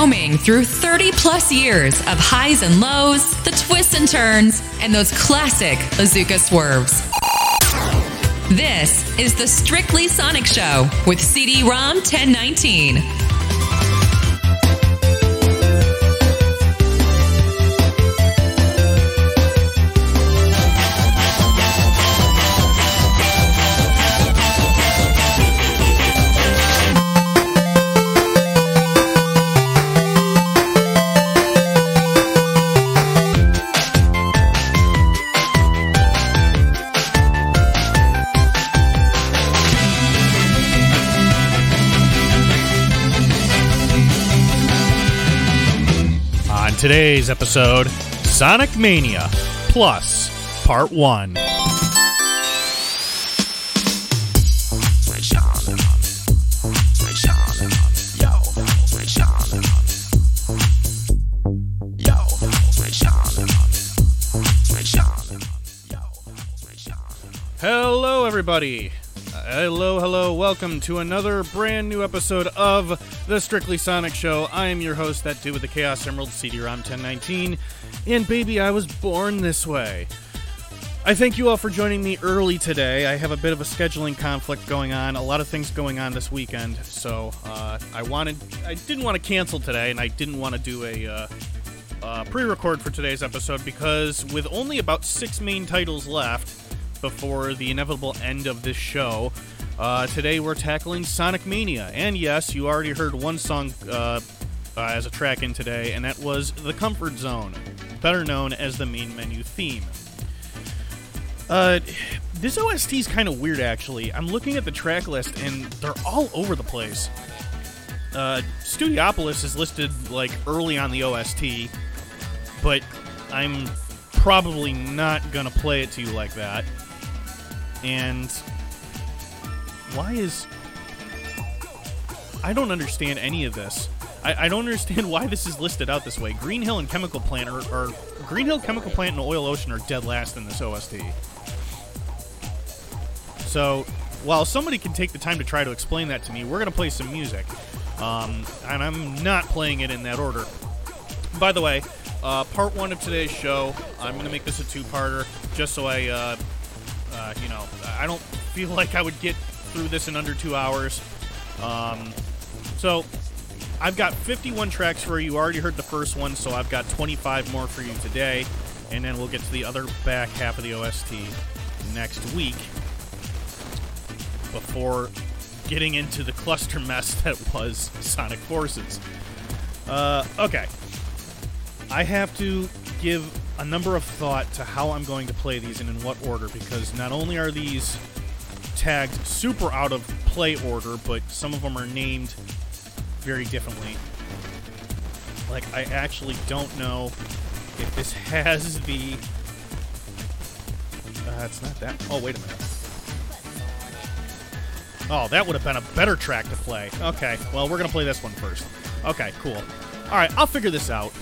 Combing through 30-plus years of highs and lows, the twists and turns, and those classic Lazuka swerves. This is the Strictly Sonic Show with CD-ROM 1019. Today's episode, Sonic Mania Plus Part 1. Hello, everybody. Hello, welcome to another brand new episode of the Strictly Sonic Show. I am your host, that dude with the Chaos Emerald, CD-ROM 1019, and baby, I was born this way. I thank you all for joining me early today. I have a bit of a scheduling conflict going on, a lot of things going on this weekend, so I didn't want to cancel today, and I didn't want to do a pre-record for today's episode, because with only about 6 main titles left before the inevitable end of this show, today we're tackling Sonic Mania. And yes, you already heard one song as a track in today, and that was The Comfort Zone, better known as the main menu theme. This OST is kind of weird, actually. I'm looking at the track list, and they're all over the place. Studiopolis is listed, like, early on the OST, but I'm probably not gonna play it to you like that. And I don't understand any of this. I don't understand why this is listed out this way. Green Hill and Chemical Plant Green Hill, Chemical Plant, and Oil Ocean are dead last in this OST. So, while somebody can take the time to try to explain that to me, we're going to play some music. And I'm not playing it in that order. By the way, part 1 of today's show, I'm going to make this a 2-parter, just so I don't feel like I would get through this in under 2 hours. So, I've got 51 tracks for you. You already heard the first one, so I've got 25 more for you today. And then we'll get to the other back half of the OST next week, before getting into the cluster mess that was Sonic Forces. Okay. I have to give a number of thought to how I'm going to play these and in what order, because not only are these tagged super out of play order, but some of them are named very differently. Like, I actually don't know if this has the... it's not that... Oh, wait a minute. Oh, that would have been a better track to play. Okay, well, we're going to play this one first. Okay, cool. Alright, I'll figure this out.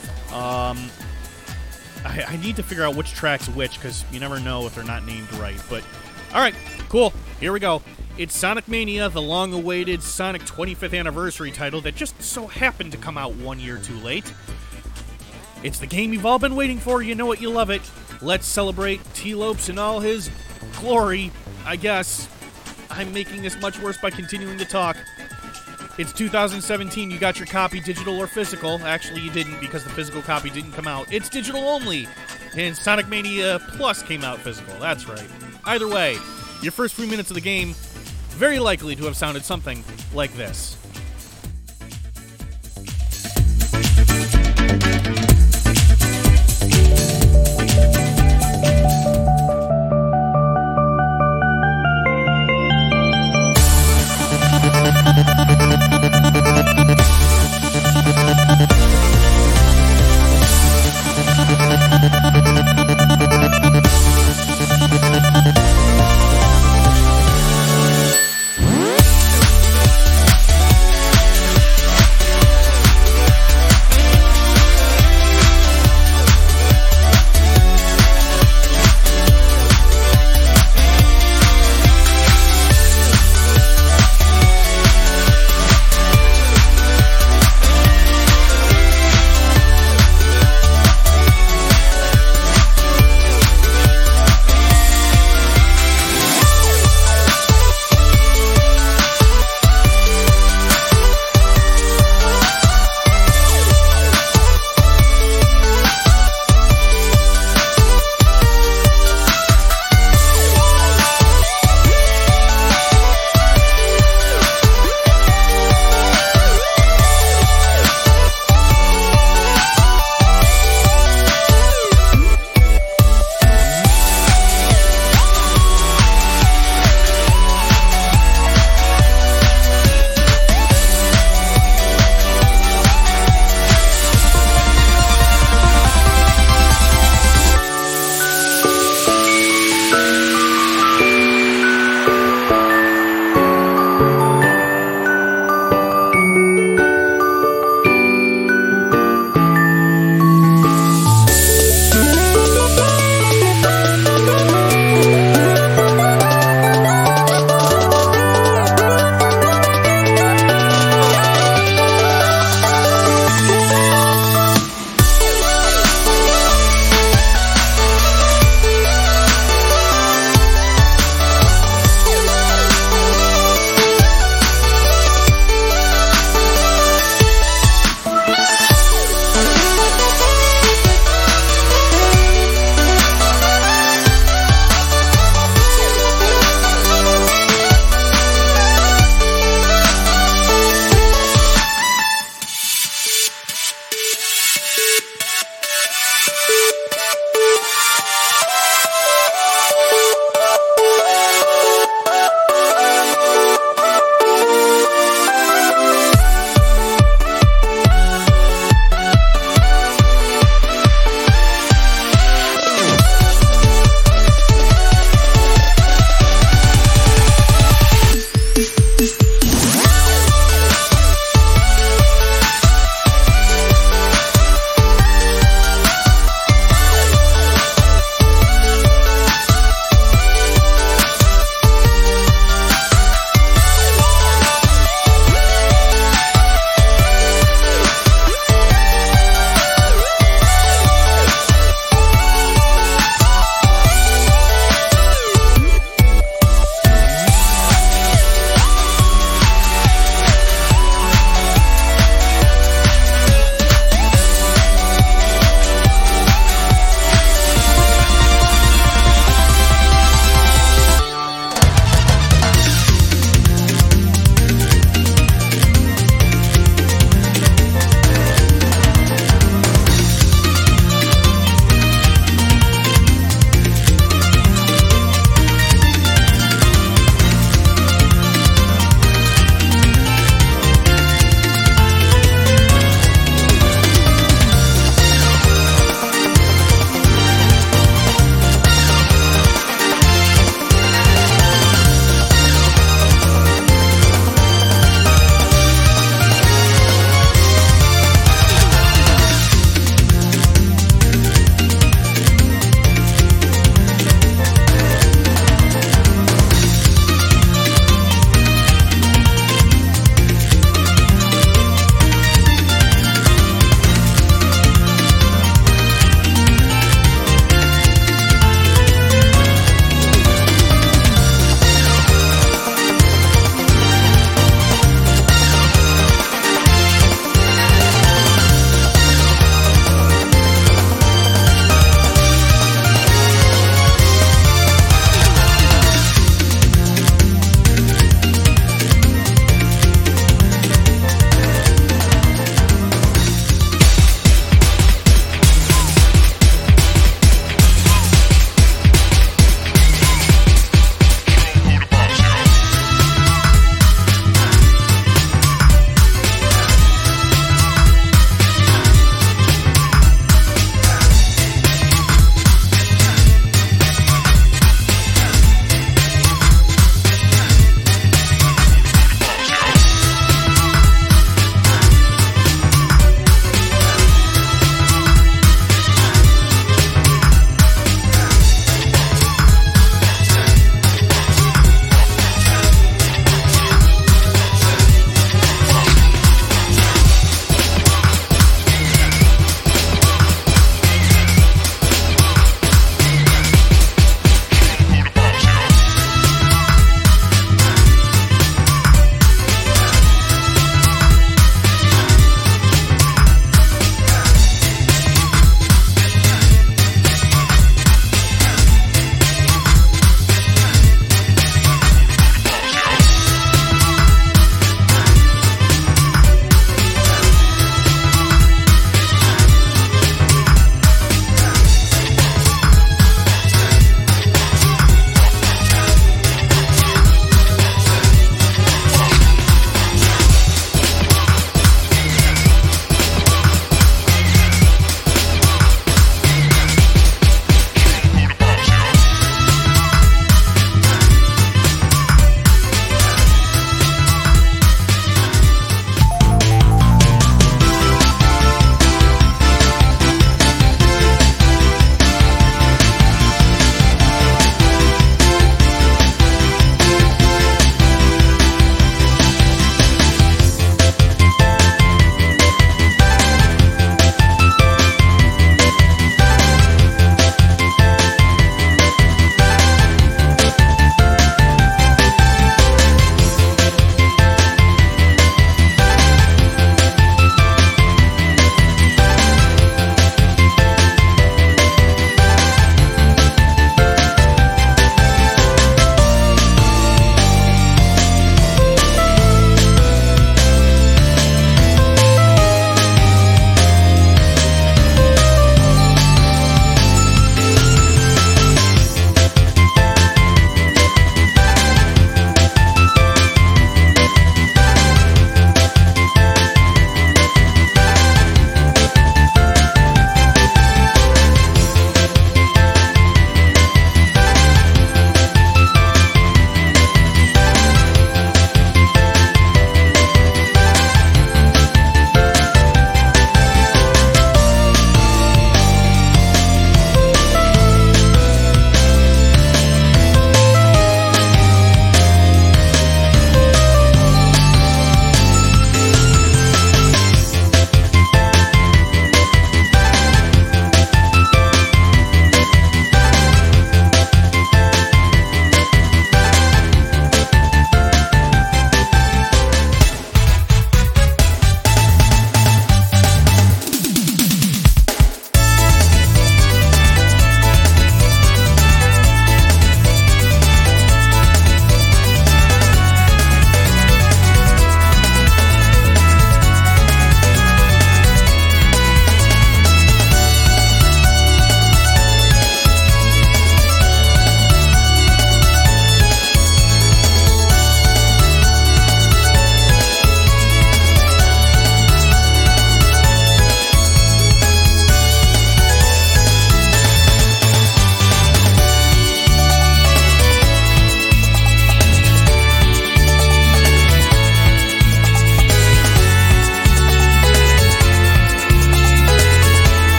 I need to figure out which track's which, because you never know if they're not named right. But, alright, cool. Here we go. It's Sonic Mania, the long-awaited Sonic 25th Anniversary title that just so happened to come out 1 year too late. It's the game you've all been waiting for. You know it, you love it. Let's celebrate T-Lopes in all his glory, I guess. I'm making this much worse by continuing to talk. It's 2017. You got your copy, digital or physical. Actually, you didn't, because the physical copy didn't come out. It's digital only. And Sonic Mania Plus came out physical. That's right. Either way, your first few minutes of the game, very likely to have sounded something like this.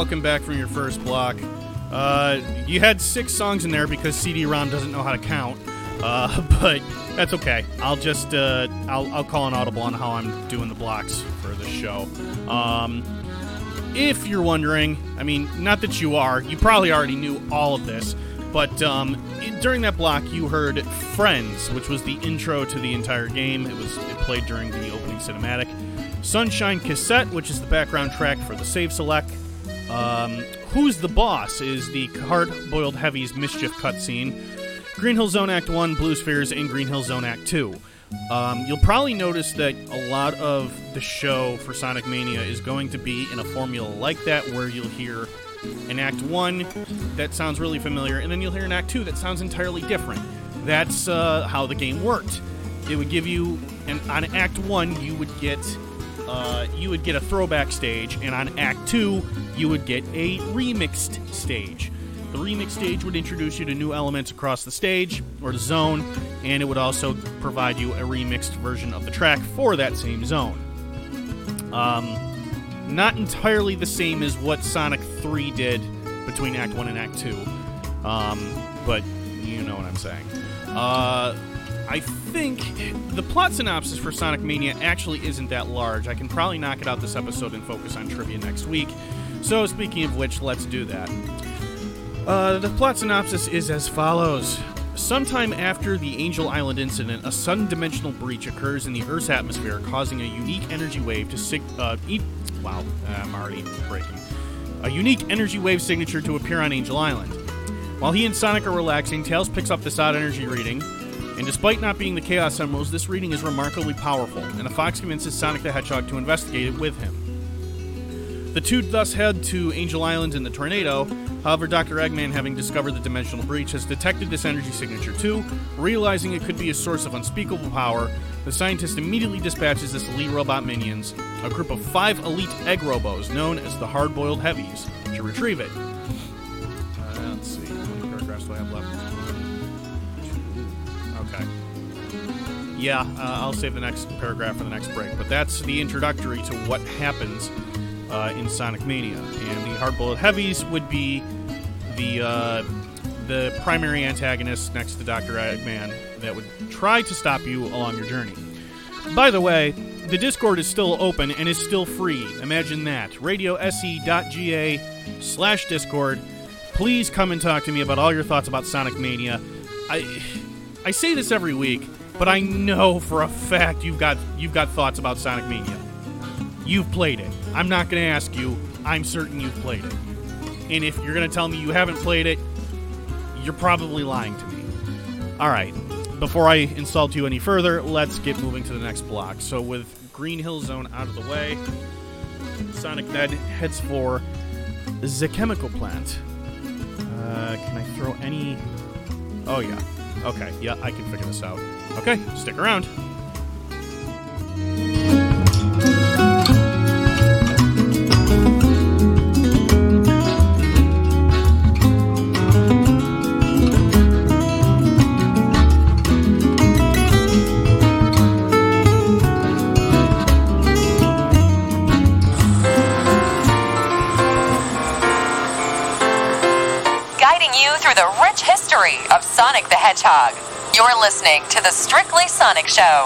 welcome back from your first block. You had 6 songs in there because CD-ROM doesn't know how to count, but that's okay. I'll just I'll call an audible on how I'm doing the blocks for this show. If you're wondering, I mean, not that you are, you probably already knew all of this, but during that block you heard Friends, which was the intro to the entire game. It played during the opening cinematic. Sunshine Cassette, which is the background track for the save select. Who's the Boss is the Hard-Boiled Heavy's Mischief cutscene. Green Hill Zone Act 1, Blue Spheres, and Green Hill Zone Act 2. You'll probably notice that a lot of the show for Sonic Mania is going to be in a formula like that, where you'll hear an Act 1 that sounds really familiar, and then you'll hear an Act 2 that sounds entirely different. That's how the game worked. It would give you, on Act 1, you would get a throwback stage, and on Act 2, you would get a remixed stage. The remixed stage would introduce you to new elements across the stage, or the zone, and it would also provide you a remixed version of the track for that same zone. Not entirely the same as what Sonic 3 did between Act 1 and Act 2, but you know what I'm saying. I think the plot synopsis for Sonic Mania actually isn't that large. I can probably knock it out this episode and focus on trivia next week. So, speaking of which, let's do that. The plot synopsis is as follows. Sometime after the Angel Island incident, a sudden dimensional breach occurs in the Earth's atmosphere, causing a unique energy wave to I'm already breaking. A unique energy wave signature to appear on Angel Island. While he and Sonic are relaxing, Tails picks up this odd energy reading, and despite not being the Chaos Emeralds, this reading is remarkably powerful, and the Fox convinces Sonic the Hedgehog to investigate it with him. The two thus head to Angel Island in the tornado. However, Dr. Eggman, having discovered the dimensional breach, has detected this energy signature too. Realizing it could be a source of unspeakable power, the scientist immediately dispatches his elite robot minions, a group of 5 elite egg robos known as the Hard-Boiled Heavies, to retrieve it. Let's see, how many paragraphs do I have left? 2. Okay. Yeah, I'll save the next paragraph for the next break, but that's the introductory to what happens in Sonic Mania, and the Hard-Boiled Heavies would be the primary antagonist next to Dr. Eggman that would try to stop you along your journey. By the way, the Discord is still open and is still free. Imagine that. radiose.ga/Discord. Please come and talk to me about all your thoughts about Sonic Mania. I say this every week, but I know for a fact you've got thoughts about Sonic Mania. You've played it. I'm not going to ask you. I'm certain you've played it. And if you're going to tell me you haven't played it, you're probably lying to me. Alright, before I insult you any further, let's get moving to the next block. So with Green Hill Zone out of the way, Sonic then heads for the chemical plant. Can I throw any... Oh, yeah. Okay, yeah, I can figure this out. Okay, stick around. Through the rich history of Sonic the Hedgehog. You're listening to the Strictly Sonic Show.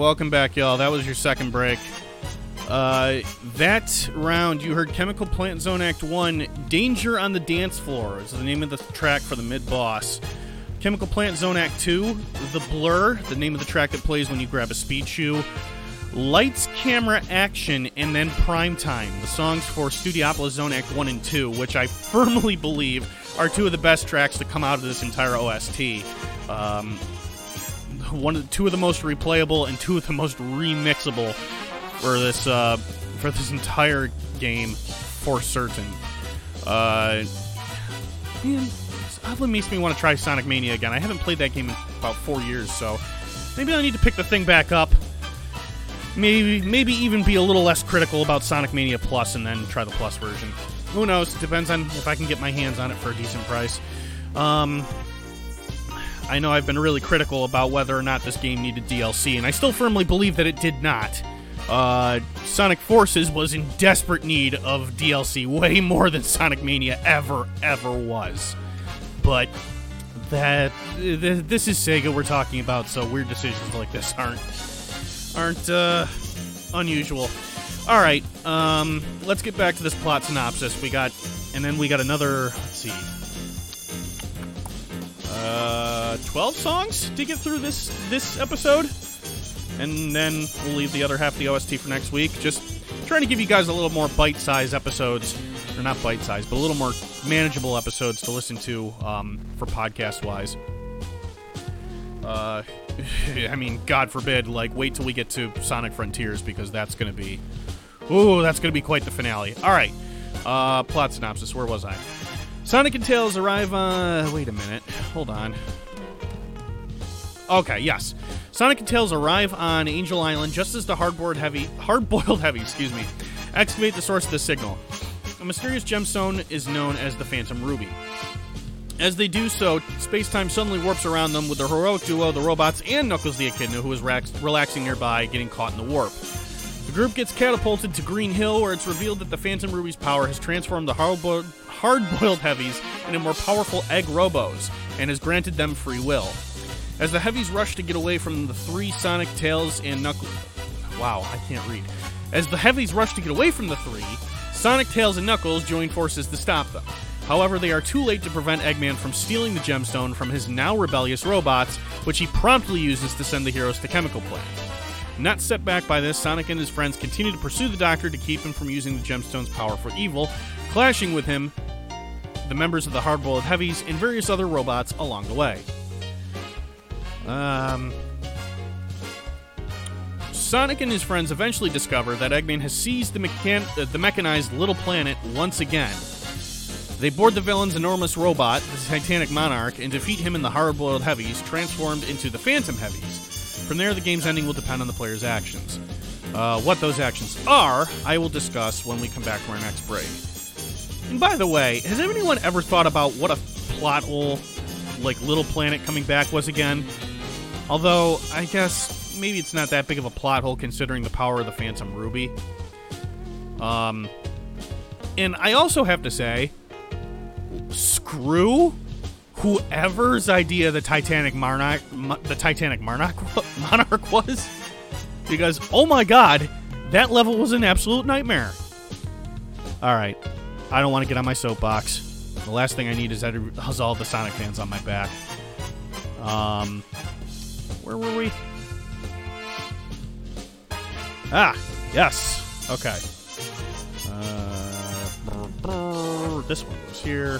welcome back, y'all. That was your second break. That round, you heard Chemical Plant Zone Act 1, Danger on the Dance Floor is the name of the track for the mid-boss. Chemical Plant Zone Act 2, The Blur, the name of the track that plays when you grab a speed shoe. Lights, Camera, Action, and then Prime Time, the songs for Studiopolis Zone Act 1 and 2, which I firmly believe are two of the best tracks to come out of this entire OST. Two of the most replayable and two of the most remixable for this entire game, for certain. Man, it oddly makes me want to try Sonic Mania again. I haven't played that game in about 4 years, so maybe I need to pick the thing back up. Maybe even be a little less critical about Sonic Mania Plus and then try the Plus version. Who knows? It depends on if I can get my hands on it for a decent price. I know I've been really critical about whether or not this game needed DLC, and I still firmly believe that it did not. Sonic Forces was in desperate need of DLC, way more than Sonic Mania ever was. But this is Sega we're talking about, so weird decisions like this aren't unusual. All right, let's get back to this plot synopsis. We got another, let's see, 12 songs to get through this episode, and then we'll leave the other half of the OST for next week. Just trying to give you guys a little more bite-sized episodes, or not bite-sized, but a little more manageable episodes to listen to for podcast-wise. I mean, God forbid, wait till we get to Sonic Frontiers, because that's going to be quite the finale. All right, plot synopsis, where was I? Sonic and Tails arrive on... Wait a minute, hold on. Okay, yes. Sonic and Tails arrive on Angel Island just as the hard-boiled heavy, excavate the source of the signal. A mysterious gemstone is known as the Phantom Ruby. As they do so, space-time suddenly warps around them with the heroic duo, the robots, and Knuckles the Echidna, who is relaxing nearby, getting caught in the warp. The group gets catapulted to Green Hill, where it's revealed that the Phantom Ruby's power has transformed the hard-boiled heavies into more powerful egg robos, and has granted them free will. As the heavies rush to get away from the three, Sonic, Tails, and Knuckles... Wow, I can't read. As the heavies rush to get away from the three, Sonic, Tails, and Knuckles join forces to stop them. However, they are too late to prevent Eggman from stealing the gemstone from his now rebellious robots, which he promptly uses to send the heroes to Chemical Plant. Not set back by this, Sonic and his friends continue to pursue the Doctor to keep him from using the gemstone's power for evil, clashing with him, the members of the Hard-Boiled Heavies, and various other robots along the way. Sonic and his friends eventually discover that Eggman has seized the mechanized Little Planet once again. They board the villain's enormous robot, the Titanic Monarch, and defeat him and the Hard-Boiled Heavies, transformed into the Phantom Heavies. From there, the game's ending will depend on the player's actions. What those actions are, I will discuss when we come back from our next break. And by the way, has anyone ever thought about what a plot hole, Little Planet coming back was again? Although, I guess maybe it's not that big of a plot hole considering the power of the Phantom Ruby. And I also have to say, screw whoever's idea the Titanic Monarch was, because oh my god, that level was an absolute nightmare. Alright, I don't want to get on my soapbox. The last thing I need is all the Sonic fans on my back. Where were we? Ah, yes. Okay. This one was here.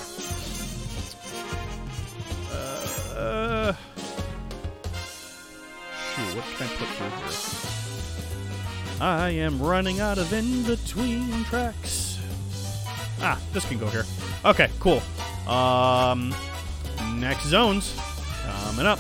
Shoot, what can I put through here? I am running out of in-between tracks. Ah, this can go here. Okay, cool. Next zones coming up.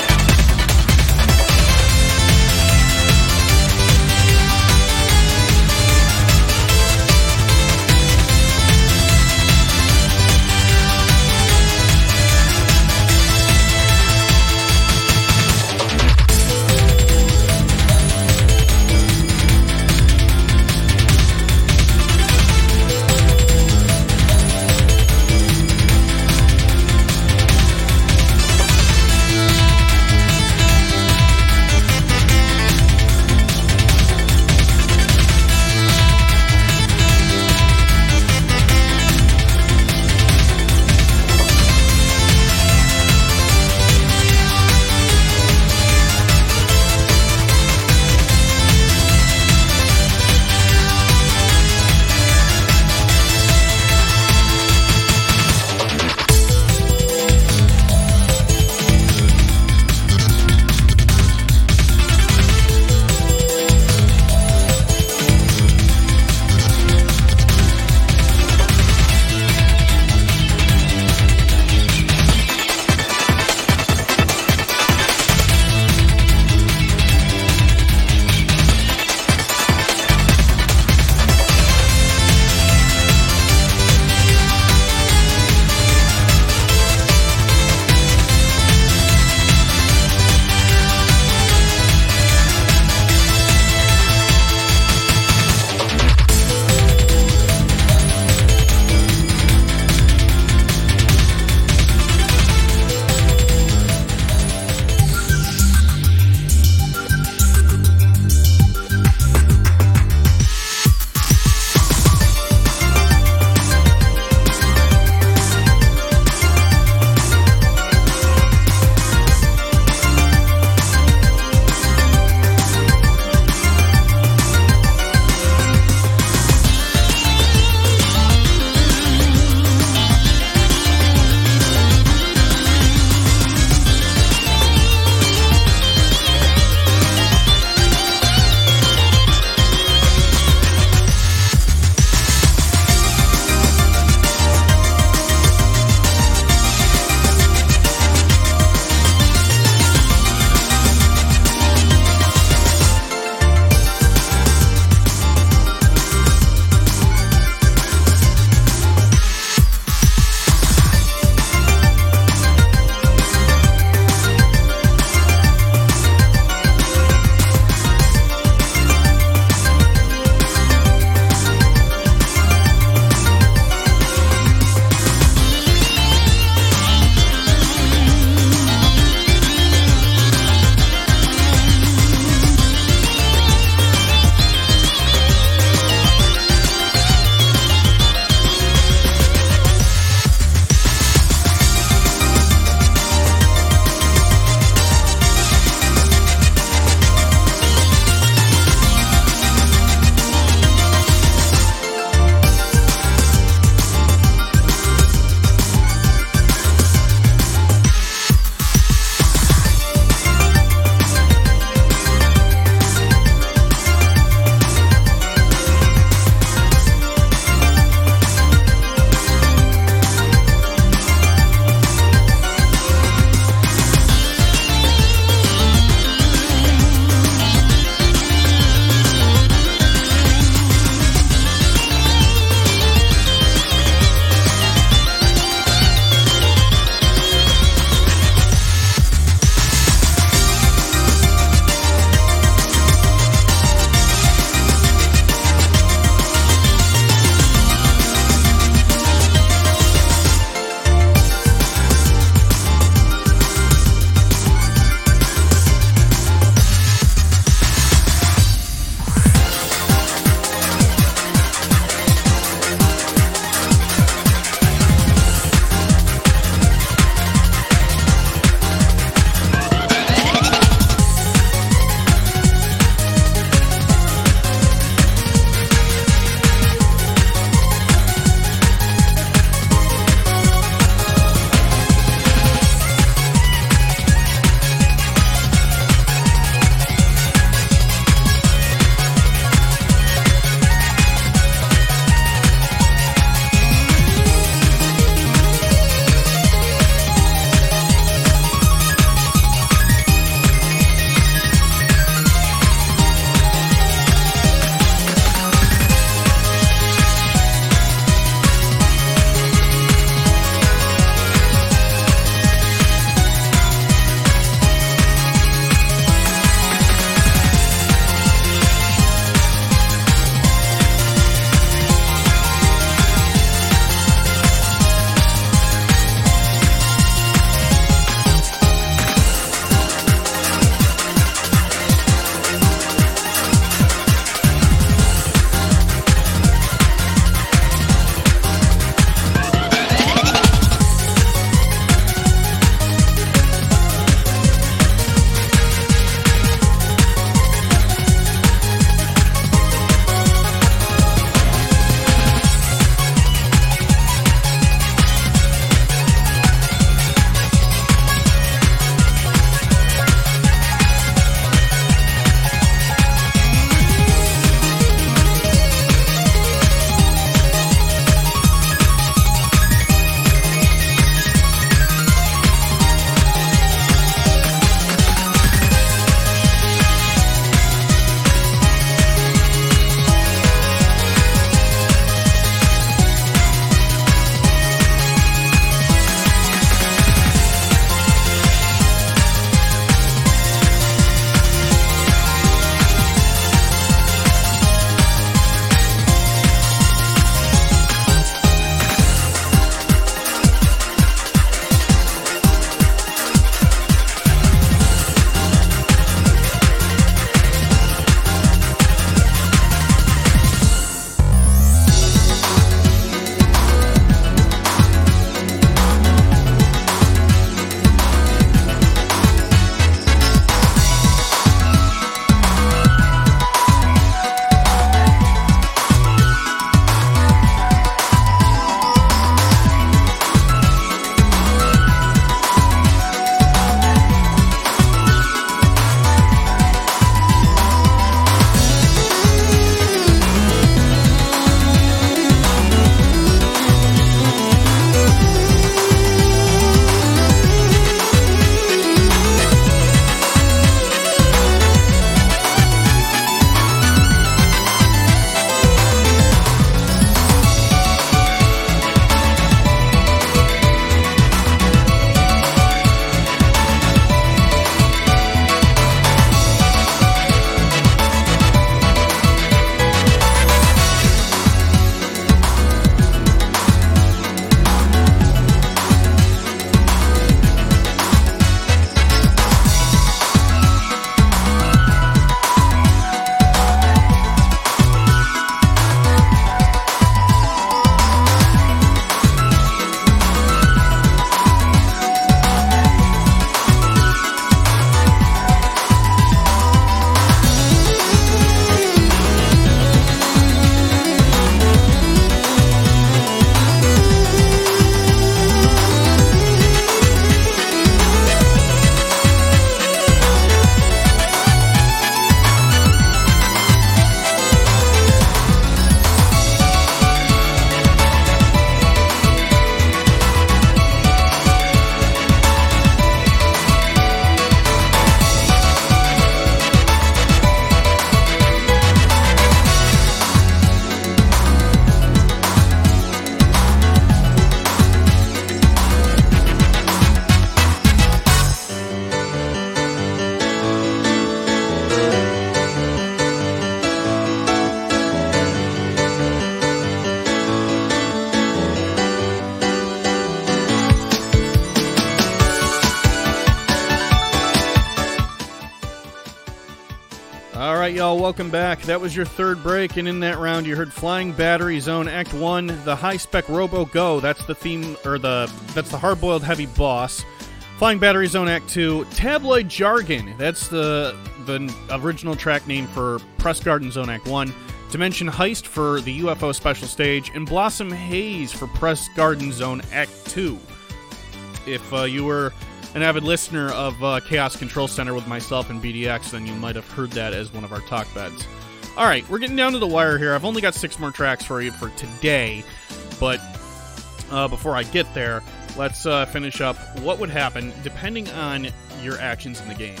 y'all, welcome back. That was your third break, and in that round you heard Flying Battery Zone Act 1, the high-spec Robo Go, that's the theme, or that's the hard-boiled heavy boss. Flying Battery Zone Act 2, Tabloid Jargon, that's the original track name for Press Garden Zone Act 1, Dimension Heist for the UFO special stage, and Blossom Haze for Press Garden Zone Act 2. If you were an avid listener of Chaos Control Center with myself and BDX, then you might have heard that as one of our talk beds. Alright, we're getting down to the wire here. I've only got 6 more tracks for you for today, but before I get there, let's finish up what would happen depending on your actions in the game.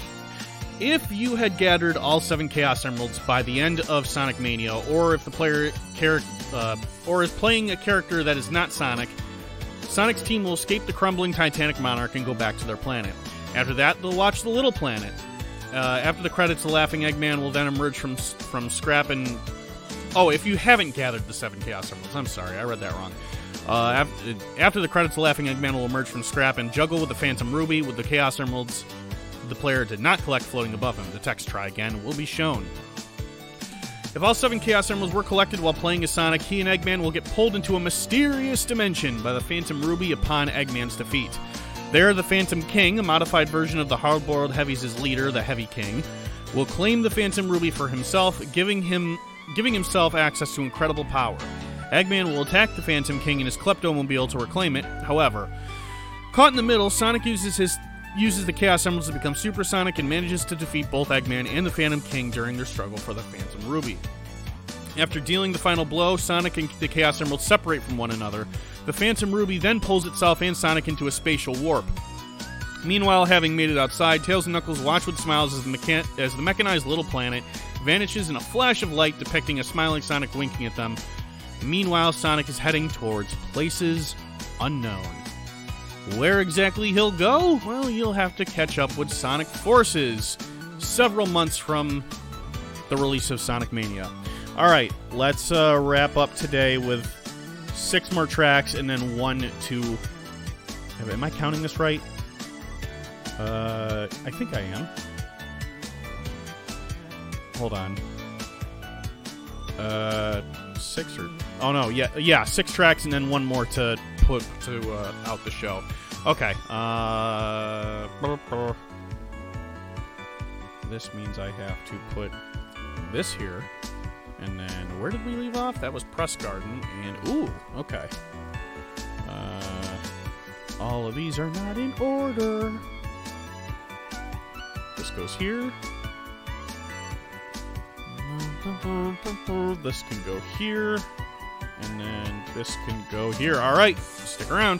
If you had gathered all 7 Chaos Emeralds by the end of Sonic Mania, or if the player is playing a character that is not Sonic, Sonic's team will escape the crumbling Titanic Monarch and go back to their planet. After that, they'll watch the Little Planet. After the credits, the Laughing Eggman will then emerge from scrap and... Oh, if you haven't gathered the 7 Chaos Emeralds. I'm sorry, I read that wrong. After the credits, the Laughing Eggman will emerge from scrap and juggle with the Phantom Ruby with the Chaos Emeralds the player did not collect floating above him. The text "Try Again" will be shown. If all 7 Chaos Emeralds were collected while playing as Sonic, he and Eggman will get pulled into a mysterious dimension by the Phantom Ruby upon Eggman's defeat. There, the Phantom King, a modified version of the hard-boiled Heavies' leader, the Heavy King, will claim the Phantom Ruby for himself, giving himself access to incredible power. Eggman will attack the Phantom King in his Kleptomobile to reclaim it. However, caught in the middle, Sonic uses the Chaos Emeralds to become supersonic and manages to defeat both Eggman and the Phantom King during their struggle for the Phantom Ruby. After dealing the final blow, Sonic and the Chaos Emeralds separate from one another. The Phantom Ruby then pulls itself and Sonic into a spatial warp. Meanwhile, having made it outside, Tails and Knuckles watch with smiles as the mechanized Little Planet vanishes in a flash of light depicting a smiling Sonic winking at them. Meanwhile, Sonic is heading towards places unknown. Where exactly he'll go? Well, you'll have to catch up with Sonic Forces several months from the release of Sonic Mania. Alright, let's wrap up today with 6 more tracks and then 1, 2... Am I counting this right? I think I am. Hold on. 6 or... Oh no, yeah, 6 tracks and then 1 more to put to out the show. Okay. This means I have to put this here. And then, where did we leave off? That was Press Garden. And, ooh, okay. All of these are not in order. This goes here. This can go here. And then this can go here. All right, stick around.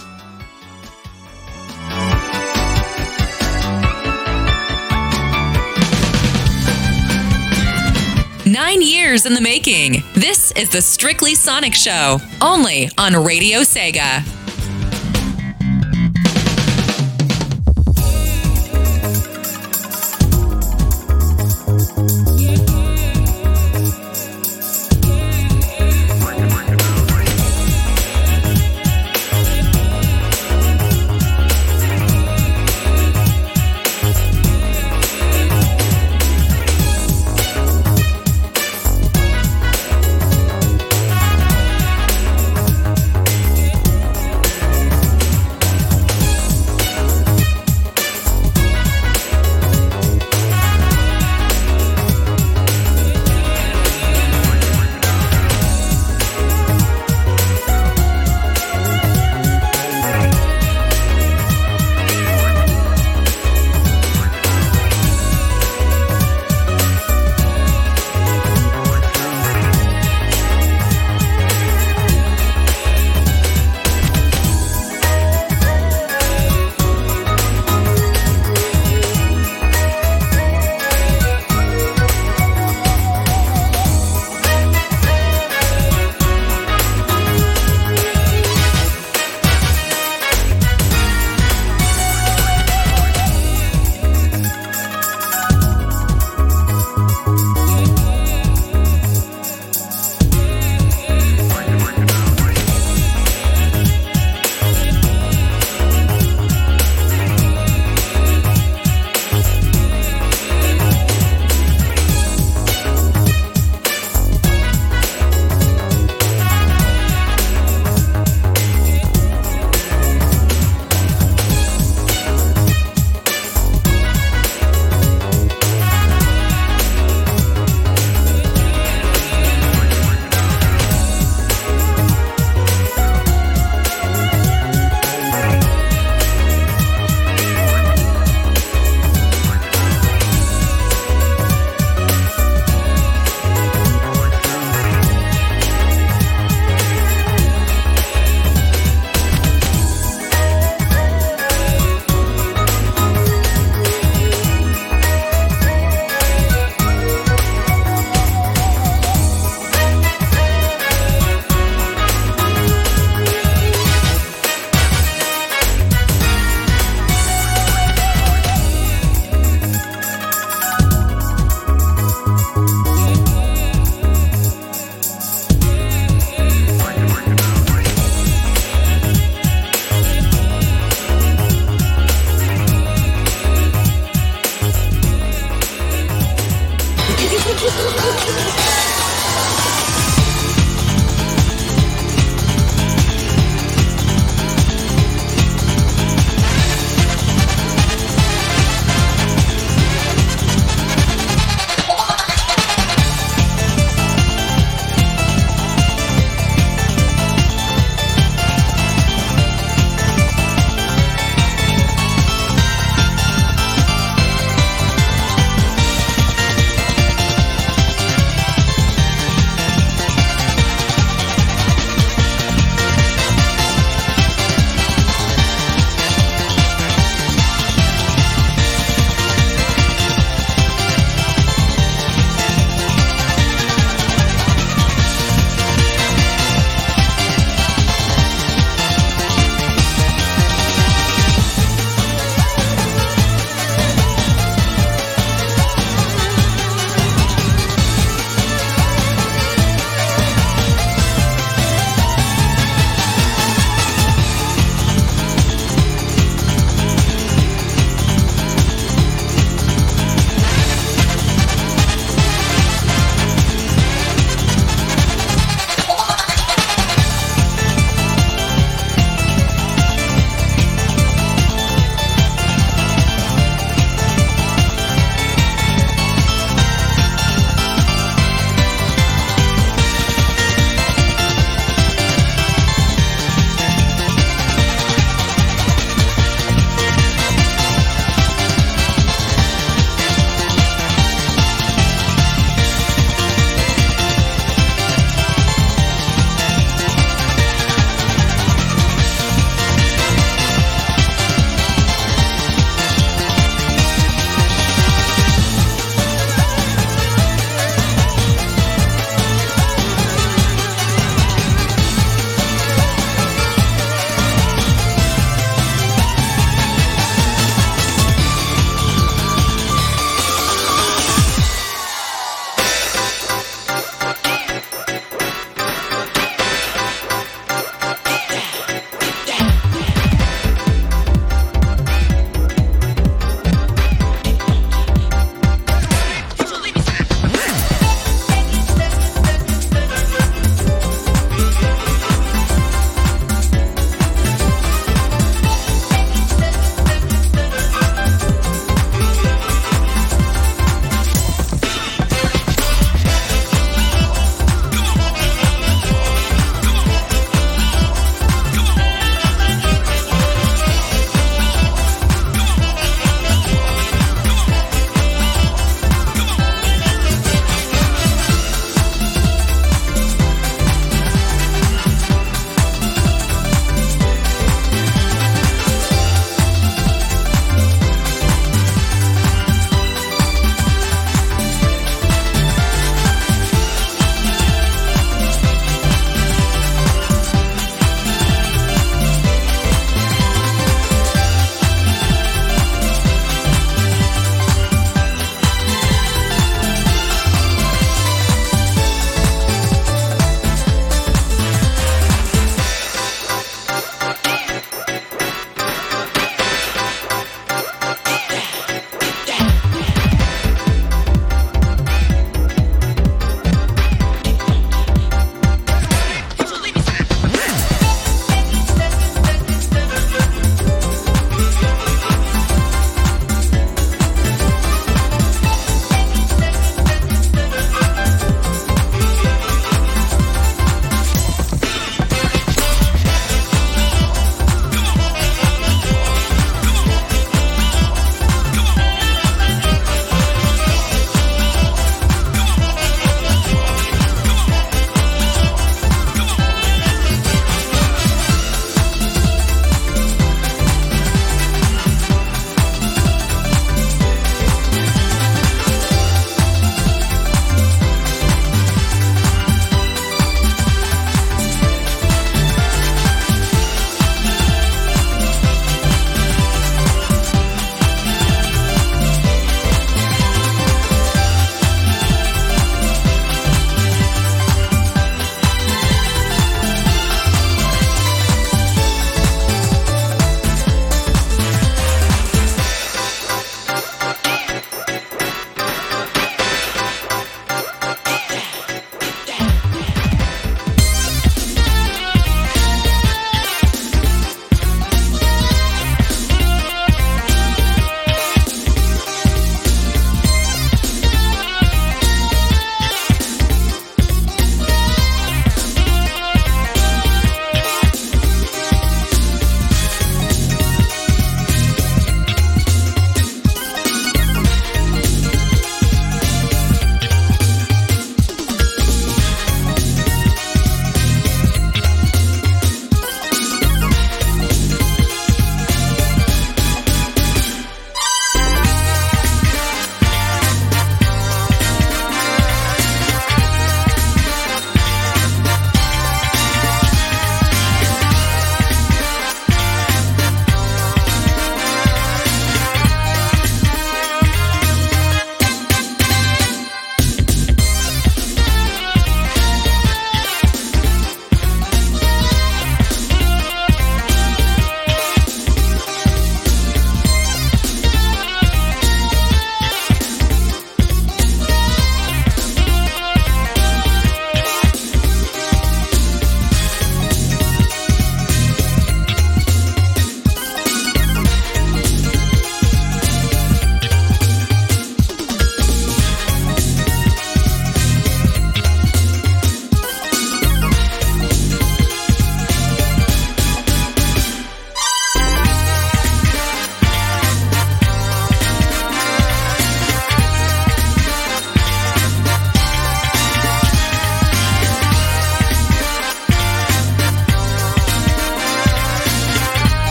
Nine years in the making. This is the Strictly Sonic Show, only on Radio Sega.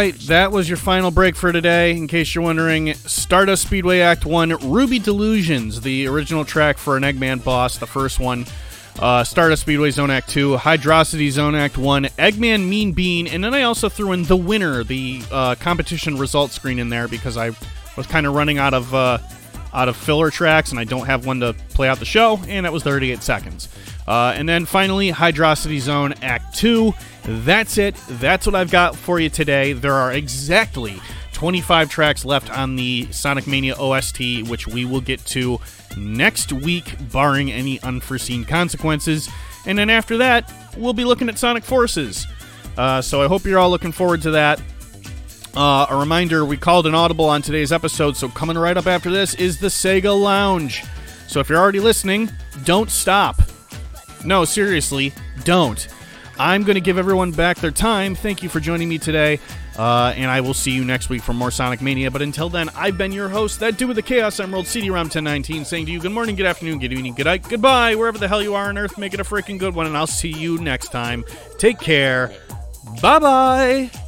right, that was your final break for today. In case you're wondering, Stardust Speedway Act 1, Ruby Delusions, the original track for an Eggman boss, the first one. Stardust Speedway Zone Act 2, Hydrocity Zone Act 1, Eggman Mean Bean, and then I also threw in the winner, the competition results screen in there because I was kind of running out of filler tracks and I don't have one to play out the show, and that was 38 seconds. And then finally, Hydrocity Zone Act 2. That's it. That's what I've got for you today. There are exactly 25 tracks left on the Sonic Mania OST, which we will get to next week, barring any unforeseen consequences. And then after that, we'll be looking at Sonic Forces. So I hope you're all looking forward to that. A reminder, we called an audible on today's episode, so coming right up after this is the Sega Lounge. So if you're already listening, don't stop. No, seriously, don't. I'm going to give everyone back their time. Thank you for joining me today, and I will see you next week for more Sonic Mania. But until then, I've been your host, that dude with the Chaos Emerald, CD-ROM 1019, saying to you, good morning, good afternoon, good evening, good night, goodbye, wherever the hell you are on Earth. Make it a freaking good one, and I'll see you next time. Take care. Bye-bye.